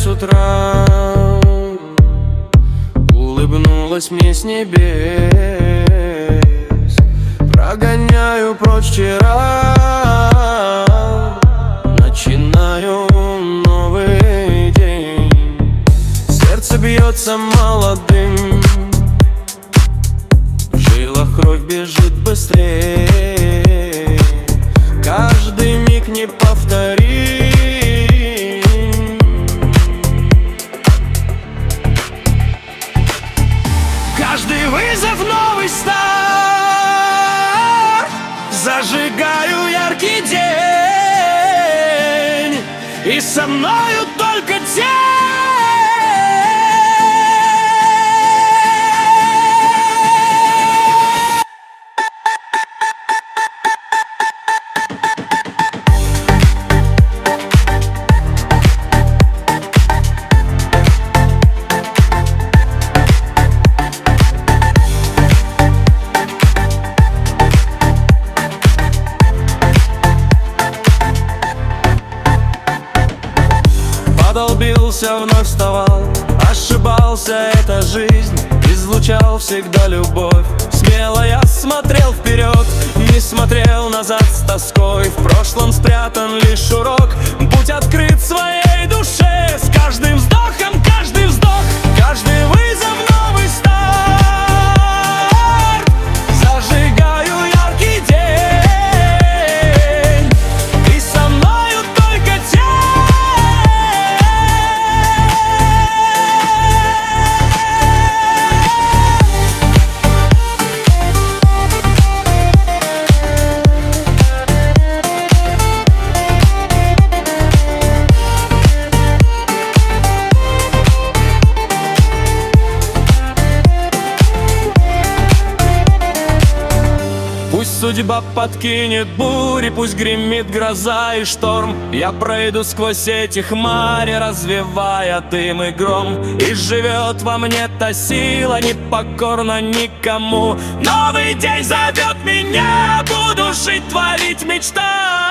с утра улыбнулась мне с небес. Прогоняю прочь вчера, начинаю новый день. Сердце бьется молодым, в жилах кровь бежит быстрее. Каждый миг неповторим. Каждый вызов новый старт. Зажигаю яркий день, и со мною только тень. Долбился, вновь вставал, ошибался, это жизнь. Излучал всегда любовь. Смело я смотрел вперед, не смотрел назад с тоской. В прошлом спрятан лишь урок. Будь открыт своей душе. С каждым вздохом, каждый вздох, каждый вызов новый старт. Зажигаю яркий день, и со мною только тень. Пусть судьба подкинет бури, пусть гремит гроза и шторм. Я пройду сквозь эти хмари, развевая дым и гром. И живет во мне та сила, не покорна никому. Новый день зовет меня, буду жить, творить, мечтать.